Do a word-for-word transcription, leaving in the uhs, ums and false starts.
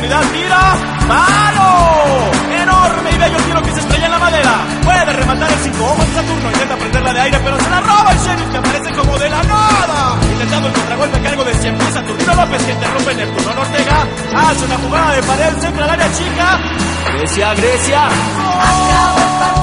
profundidad, tira, ¡palo! Enorme y bello tiro que se estrella en la madera. Puede rematar el cinco ojos de Saturno, intenta prenderla de aire, pero se la roba el sheriff, que aparece como de la nada. Intentando el contragolpe a cargo de cien pies, Saturnino López, que interrumpe Neptuno Ortega. Hace una jugada de pared, centra al área chica. Grecia, Grecia. Acabó el partido.